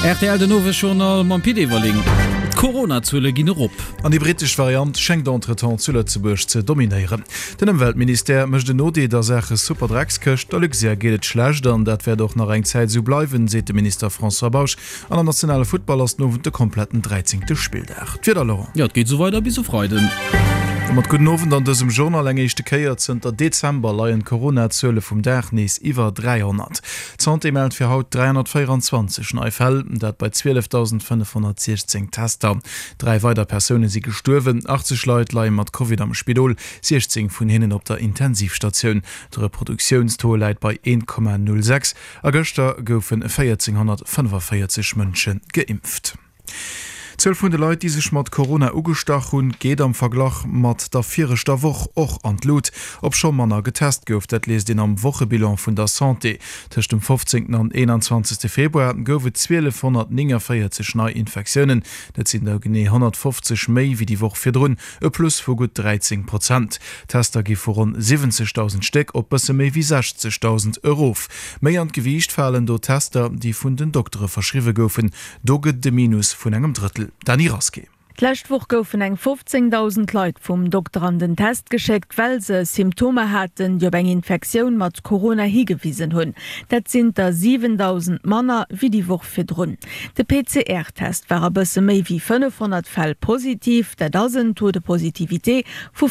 RTL de Nove Journal man Pidewerling. Corona-Zölle ginn op. An die britische Variant schenkt d'Entretan Zülletzeburg ze dominieren. Den Umweltminister mëcht de Nodi der Sache Superdrecks köcht, sehr gelet schlecht an, dat wär doch nach eng Zeit so bleiwen, se de Minister François Bauch an der nationale Footballers nowen de kompletten 13. Spieldag. Ja, geht so weiter bis so Freuden. Mat guten Owen an dessem Journal engechte Keier der Dezember laien Corona-Zölle vum Dach nees iwwer 300. Zmeldt fir haut 324 Neufäll, dat bei 12.516 Tester. 3 weiter Personen sie gesturwen, 80 Leute leien mat COVID am Spidol, 16 vun hinnen op der Intensivstation. De Reproduktionstoll leit bei 1,06. Agoster goufen 1445 Mënschen geimpft. 12 von de Leute die sich mat Corona ugestach hun geht am Verglach mat der 4. Woche och an Lot ob schon manner getest gouft, dat les den am Wochebilan vun der Santé zwischen dem 15. an 21. Februar goufe 1249 Neuinfektionen, dat sind der gene 150 méi wie die Woche firrun e plus vu gut 13%. Tester gi vor rund 70.000 Steck op bese méi wie 60.000 Euro. Mei an Gewicht fallen do Tester, die vun den Doktore verschriwe goufen, doget de Minus vun engem Drittel. Dani Raske. Lächtwoch goufen eng 15.000 Leiit vum Doktor an den Test gescheckt, weil se Symptome hatten, die op eng Infektion mat Corona higewiesen hunn. Dat sind der 7.000 Manner wie die Woch firrun. De PCR-Test war bësse méi wie 500 Fall positiv, dat dasen to de Positivité vu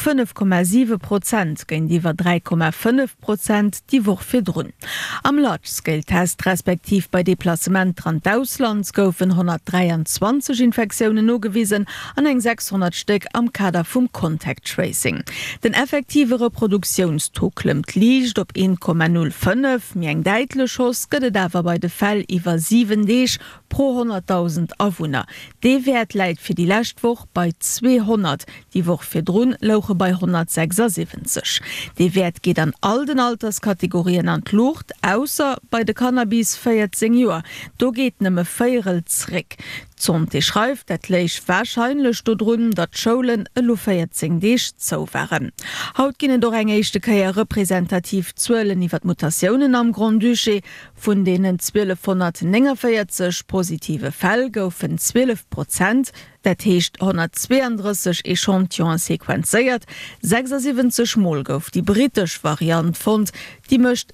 5,7% gen diewer 3,5% die Woch firrun. Am Large-Scale-Test respektiv bei Deplacement an d'Auslands goufen 123 Infektionen nogewiesen, an eng 600 Stück am Kader vum Contact Tracing. Den effektive Reproduktionstog klemmt liicht op 1,05, mir eng deitle Schoss gëtt dawer bei de Fall iwwer 7 Deeg pro 100.000 Awohner. De Wert leit fir die Lächtwoch bei 200, die Woch firrun louche bei 176. De Wert geht an all den Alterskategorien an Lucht, ausser bei de Cannabis 14 Joer. Do geht nëmme Féierelzrick. Zonte schreift, dat leich wahrscheinlich dodrun, dat Scholen lo 14 Deeg zo waren. Haut ginnen doch engechte Keier repräsentativ 12 iwwer Mutationen am Grand Duché, vun denen 1249 positive Fäll goufen 12%, dat heescht 132 Echantillons sequenzeiert, 76 Mol gouf die britisch Variant fand, die mëcht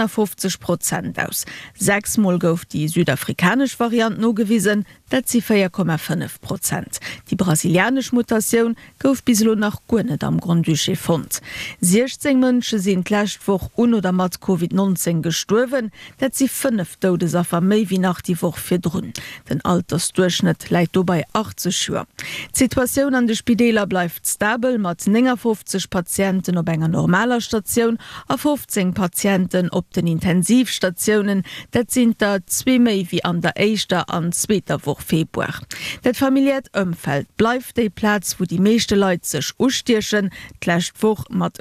57% aus. 6 Mol gouf die südafrikanisch Variant nogewiesen, dat sie 4,5%. Die brasilianisch Mutation gouf bislo nach Gunet am Grand Duché fand. 16 Mënsche sind lächtwoch un oder mat COVID-19 gestorwen, dat sie 5 Todesopfer méi wie nach die Woch firrun. Den Altersdurchschnitt leit bei 80 Schuer. Situation an de Spideler bleibt stabil, mat 50 Patienten op enger normaler Station, a 15 Patienten op den Intensivstationen, dat sind da 2 méi wie an der 1. an 2. Woche Februar. Dat familiert ëmfeld bleibt de Platz, wo die meeste Leute sech ustierchen, Lächtwoch mat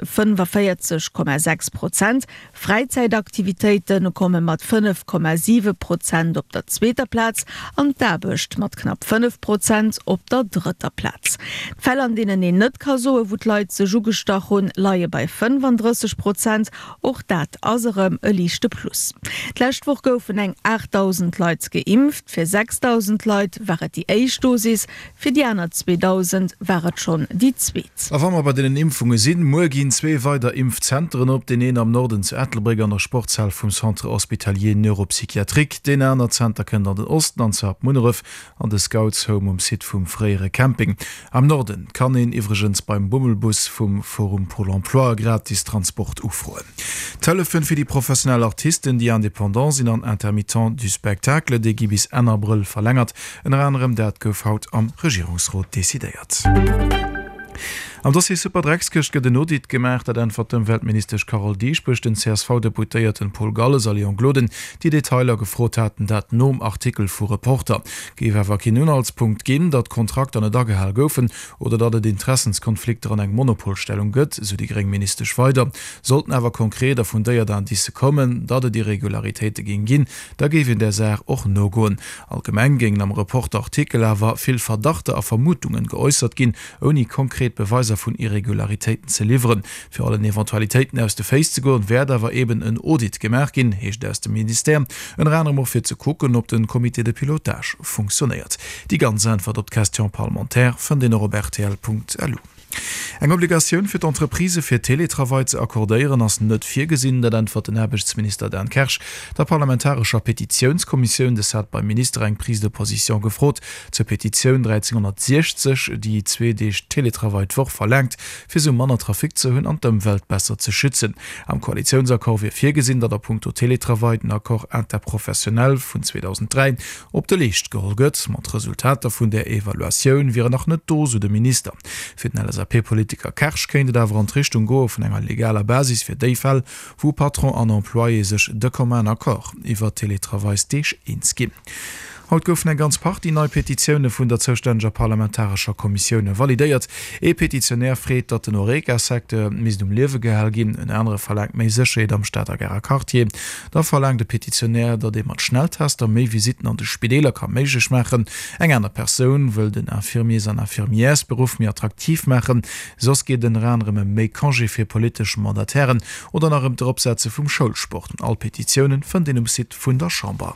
45,6%, Freizeitaktivitäten kommen mat 5,7% op der 2. Platz, an derbecht mat knapp 5% op der 3. Platz. Fäll an denen en net kasoe wot Leiit se Jougestachun laie bei 35%, och dat aserem e lichte Plus. D'Lächtwoch goufen eng 8.000 Leiit geimpft, fir 6.000 Leiit waret die Eichdosis, fir die aner 2.000 waret schon die Zweet. Wann bei den Impfungen sinn mo gin 2 weiter Impfzentren op den en am Norden zu Ettelbreg an der Sportzahl vum Centre Hospitalier Neuropsychiatrik, den Äner Center kennt an den Osten an Munnerf an de Scouts Home Sit vum Freiere Camping. Am Norden kann en iwregens beim Bummelbus vum Forum Pôle Emploi gratis Transport ufroen. Telefon fir die professionelle Artisten, die independant sind an intermittent du Spektakel, de gi bis en April verlängert, en anderem dat gouf haut am Regierungsrat desideiert. Am das Superdreckskirch gët den Nodit gemerkt, dat en dem Weltminister Carol Diesch den CSV-Deputéierten Paul Galles a Leon Gloden die Detailer gefrot hatten, dat nom Artikel vu Reporter. Gewerwer ki nun als Punkt gin, dat Kontrakt an e Dagehel goufen oder dat et Interessenskonflikte an eng Monopolstellung gëtt, so die Geringministersch weiter. Sollten awer konkreter vun déier dann diese kommen, dat die Regularitéite gin ginn, da gewin der Sär och no goen. Allgemeng gingen am Reporterartikel awer vill Verdachte a Vermutungen geäußert gin, oni konkret Beweise Beweiser von Irregularitäten zu liefern. Für alle Eventualitäten aus der Face zu gehen, wer da war eben ein Audit gemerkt in, hecht aus dem Ministerium, ein Rahmen für zu gucken, ob den Komitee de Pilotage funktioniert. Die ganze Antwort op Question parlementaire von den robertl.lu. Eng Obligationun fir d'Entreprise fir Teletravai ze akkordéieren ass net vir gesinn, dat entwer den Herbechtsminister Dan Kersch der parlamentarscher Petitionskommissionun des hat beim Minister eng Prise de Position gefrot zur Petition 1360, die 2D Teletravaiwoch verlangt, fir so Manner Trafik zu hunn an dem Welt besser zu schützen. Am Koalitionsakkor wie vir gesinn, dat der Punkto Teletravai den Akkor interprofessionell vun 2003 op de Licht geholgett, mat Resultater vun der Evaluatioun wie nach net dose de Minister. SAP-Politiker Kersch kennt dawer an Richtung go vun enger legaler Basis fir déifall, wo Patron an Emploie sech de Kommen Akkor iwwer Teletravais deich inskin. Haut goufen en ganz part die neue Petitionune vun der zoustänger parlamentarscher Kommissionune validiert. Petitionär réet, dat den Oreka-Sekte mis dem Liewe gehel ginn, en andere verlangt méi secheet am Stadter Gerrer Cartier. Da verlangt de Petitionär, dat de mat Schnelltaster méi Visiten an de Spideler kann méigich machen. Eng einer Person wëll den Infirmiers an Infirmiers-Beruf mir attraktiv machen, sos geht den Ranremme méi Kangé fir polisch Mandatären oder nach dem Dropsäze vum Schulsport. All Petitionen vun den Sit vun der Chamber.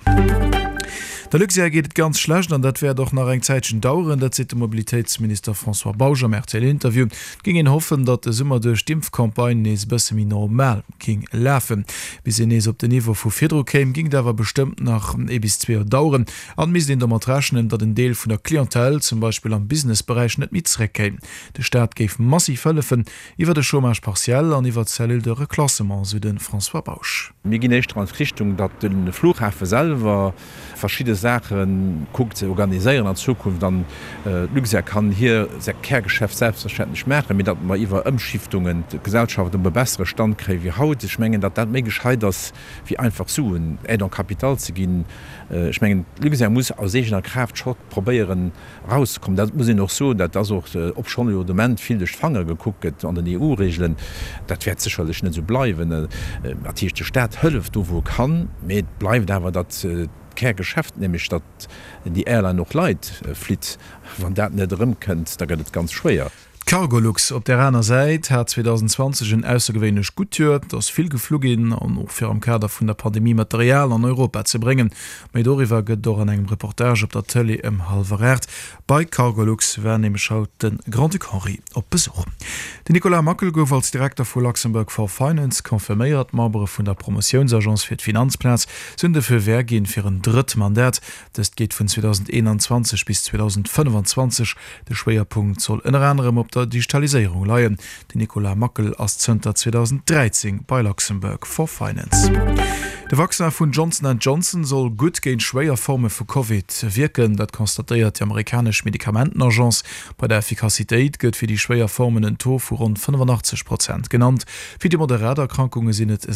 Der Luxe geht ganz schlecht, an dat wär doch nach eng Zeitchen dauern, dat se der Mobilitätsminister François Bauger Mertel Interview ging en hoffen, dat es immer durch Stimpfkampagne nees bësse mi normal ging läfen. Bis se nees op de Niveau vu Fidro käm, ging dawer bestimmt nach bis 2 Uhr dauern, an mis in der Matraschen, dat den Deel vun der Klientel zum Beispiel am Businessbereich net mitrekäm. De Staat geif massiv ëllefen, iwwer de Chômage partiell an iwwer zell de Reklassement so den François Bauch. Mir gin echt an Richtung, dat den Flughafen selber verschiedene Sachen guckt ze organiieren an Zukunft, dann Luxe kann hier se Kergeschäft selbstverständlich machen, mit dat man iwwer Umschiftungen Gesellschaft be bessere Stand kre wie haut schmengen, dat mé gescheit das wie einfach zu an Kapital zu gin schmengen Luxe muss aus secher Kraft schon probieren rauskommen. Dat muss ich noch so, dat das auch op schon Jodement viel durch Fanger geguckt an den EU-Regeln, dat wird sicherlich net so bleiben. Der Staat hölft du wo kann, mit bleibt aber dat Geschäft nämlich dat die Airline noch leid flit, wann dat net rum könnt, da geht ganz schwer. Cargolux op der einer Seite hat 2020 een ausgewwench gut hört, dass viel geflugin an noch für am Kader vun der Pandemie Material an Europa zu bringen. Meidoriwer gët do an engem Reportage op der Tele im Halverert. Bei Cargolux werden nämlich schaut den Grand Henri op Besuch. Den Nicolas Mackel gouf als Direktor vu Luxemburg for Finance konfirméiert Membre vun der Promotionsagenz fir d Finanzplatz sind dafür wergin fir een dritt Mandat. Das geht von 2021 bis 2025. Der Schwerpunkt soll in anderem op der Digitalisierung leiien. Die Nicolas Mackel als Center 2013 bei Luxemburg for Finance. De Wachsen vun Johnson & Johnson soll gut géint schwéier Forme vu COVID wirken, dat konstatiert die amerikasch Medikamentenagenz. Bei der Effikazitéit gëtt fir die schwéier Formen en To vu rund 85% genannt. Fi die Moderaterkrankungen sinnet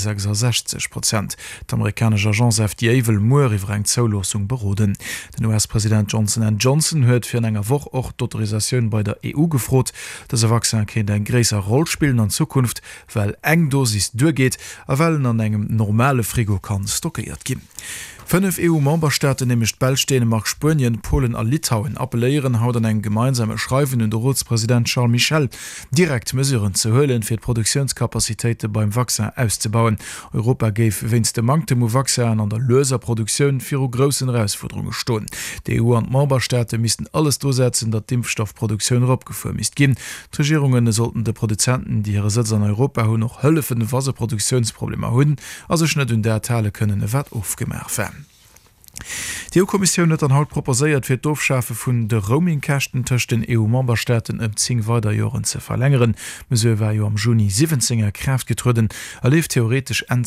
66%. D'amerikanische Agenz FDA will moer iwwer eng Zoulosung beroden. Den US-Präsident Johnson & Johnson huet fir enger woch och d'Autorisaioun bei der EU gefrot, dat Erwachsen kind en gräser Roll spielen an Zukunft, well eng Dosis durgeht, a wellen an engem normale Frigo kann stockiert gin. 5 EU-Memberstaaten nämlich Belgien, Spanien, Polen und Litauen appellieren haut an ein gemeinsame Schreiben in der Ratspräsident Charles Michel direkt Mesuren zu holen für Produktionskapazitäten beim Wachsen auszubauen. Europa gave winst de mangte Wachsen an der Löserproduktion für großen Herausforderungen stehen. Die EU und Memberstaaten müssten alles durchsetzen, dass die Impfstoffproduktion abgeführt ist. Die Regierungen sollten die Produzenten, die ihre Sitze in Europa haben, noch helfen, was Produktionsprobleme haben, also nicht in der Teile können Wert aufgemerkt werden. Die EU-Kommission hat an haut proposéiert fir d'Ofschafe vun de Roaming-Kächten tëcht den EU-Memberstaaten 10 weiter Joren ze verlängeren. Mesure war jo am Juni 17er Kraft getruden, lief theoretisch en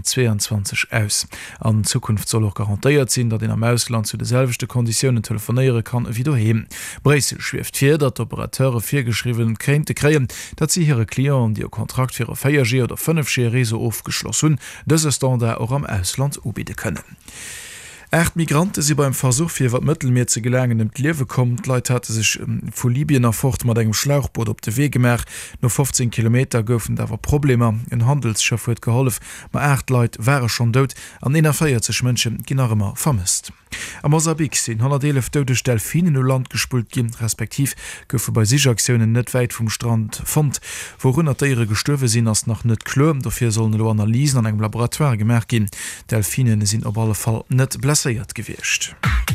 2022 aus. An Zukunft soll auch garantiiert sinn, dat in am Ausland zu deselvichte Konditionen telefoniere kann wie doheem. Bresel schweft fir, dat Operateure firgeschrieben krente kreien, dat sie ihre Klienten die Kontrakt fir 4G oder 5G Reso aufgeschlossen, dëse Standard auch am Ausland ubiede können. 8 Migranten sie beim Versuch fir wat Mittelmeer ze gelangen im Liewe kommt. Leiit hatte sich vu Libyen nach fort mat engem Schlauchboot op de Wege gemerk. No 15 Kilometer goufen dawer Probleme. En Handelsschaff huet geholf, ma 8 Leiit wäre schon dot an 41 Mënschen ginnner immer vermisst. Am Mosambik sind 111 tote Delfinen no Land gespult gin, respektiv goufe bei Sichaktionen net weit vum Strand fand, wo runneriere Gestöwe sinn ass nach net klom, dofir sollen lo Analysen an engem Laboratoire gemerk gin. Delfinen sind op alle Fall net blässeiert gewircht.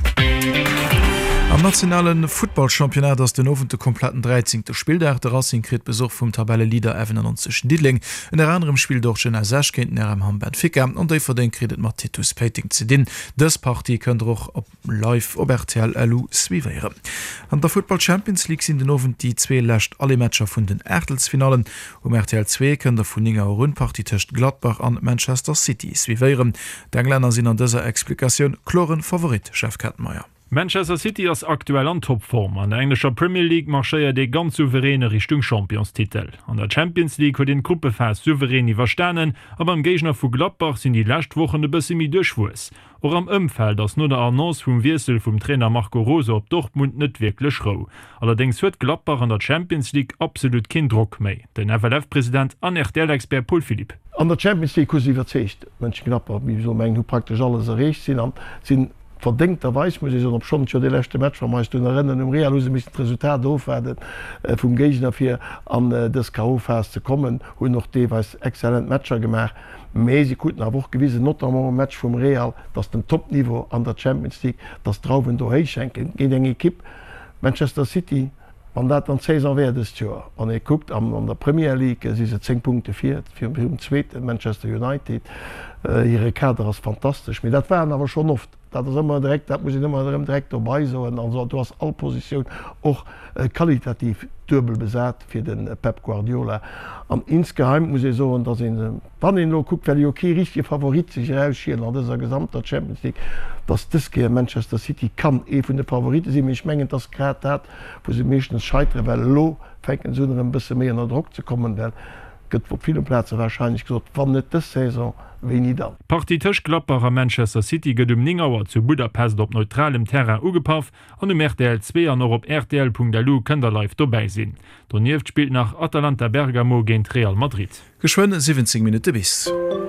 Am nationalen Footballchampionat ass den ofwen de kompletten 13. Spieldag der Racing krit Besuch vum Tabellelieder 91 Diedling, en der anderem Spiel dorchen Sechkenten am Hamburg Ficker an déi ver den Kredit mat Titus Peting ze din. Dës Party kënnt ochch op live op RTL LU swiieren. An der Football Champions League sind den ofwen die zwee lächt alle Matscher vun den Ertelsfinalen. RTL 2 kën der vun enger Rundparty töcht Gladbach an Manchester City swiieren. D'Engländer sinn an dëser Explikationun kloren Favorit Chef Katmeier. Manchester City ist aktuell an Topform. An der englischer Premier League marscheiert de ganz souveräne Richtung Championstitel. An der Champions League hat den Gruppefest souverän überstanden, aber am Gegner vu Gladbach sind die Lächtwochen de bissimi durchwus. Auch am Umfeld das nur der Annonce vom Wirsel vom Trainer Marco Rose op Dortmund net wirklich rau. Allerdings wird Gladbach an der Champions League absolut kein Druck mehr. Den FLF-Präsident an RTL-Expert Paul Philipp. An der Champions League verzicht Gladbach wie so praktisch alles erreicht sind verdenkterweis muss ich op schon die letzte Match meist rennen um Real mis Resultat doofwerden vum Gegner fir an des KO fest zu kommen hun noch deweis exzellent Matscher gemacht mési gut a woch gewiese not am Match vum Real dats dem Topniveau an der Champions League das Trauben do schenken gen eng Kipp Manchester City an dat an Caesar werdest an guckt an der Premier League si se 10 Punkte fir dem zweite Manchester United ihre Kader as fantastisch mit dat waren aber schon oft immer direkt dat muss immer direkt vorbei so also du hast all Position och qualitativ dubel besat fir den Pep Guardiola an insgeheim muss ich so dass wann guckt okay richtig Favorit sich rausschieren an dieser gesamter Champions League dass das Manchester City kann vu de Favorite sie mich mengen das grad hat wo sie mechten scheitre well lo fenken so ein bisschen mehr in der Druck zu kommen werden gëtt op viele Plätze wahrscheinlich gesot wann net des Saison wenig dann. Partytisch Gladbacher Manchester City gëtt um 9 Uhr zu Budapest op neutralem Terrain ugepaff an dem RTL 2 an noch op RTL.lu kënder live dabei sinn. Donnieft spielt nach Atalanta Bergamo gegen Real Madrid. Geschwonne 17 Minuten bis.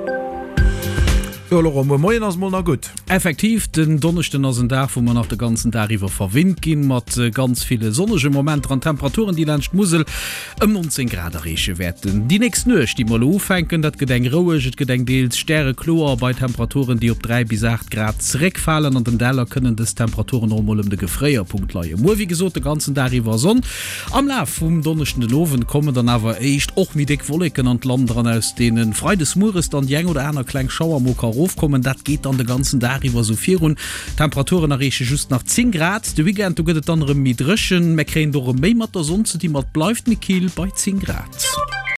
Gut. Effektiv den donnerchten as da wo man nach der ganzen darüber verwind gin mat ganz viele sonnege Momente an Temperaturen die Landcht Musel 19 Grad Reche werden. Die nächst nøch die mal ofennken dat gedenk rouget gedenkdeels Sterre Chlor bei Temperaturen die op 3 bis 8 Grad zurückfallen an den Deller können des Temperaturen normal um de gefréierpunkt leie. Mo wie gesot de ganzen darüber son am La vum donnerchten Lowen kommen dann awer echt och mit dick Wolken an Landern aus denen Freudes Mures dann jeng oder einer klein Schauermoker aufkommen, dat geht an der ganzen darüber so viel und Temperaturen erreiche just nach 10 Grad. Du weekend du andere mit Röschen, Sonst die bleibt mit Kiel bei 10 Grad.